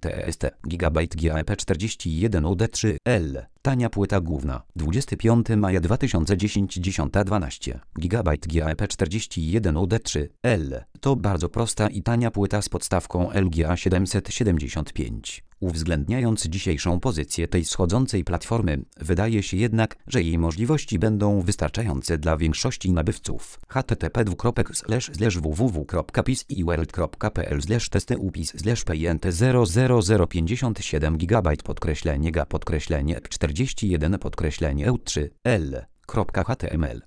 TST GB GAP 41 UD3L. Tania płyta główna. 25 maja 2010 10:12 GB GAP 41 UD3L. To bardzo prosta i tania płyta z podstawką LGA 775. Uwzględniając dzisiejszą pozycję tej schodzącej platformy, wydaje się jednak, że jej możliwości będą wystarczające dla większości nabywców. http://www.pisiworld.pis/testy/upis/pnt00057 GB _GAP_41 E3L.html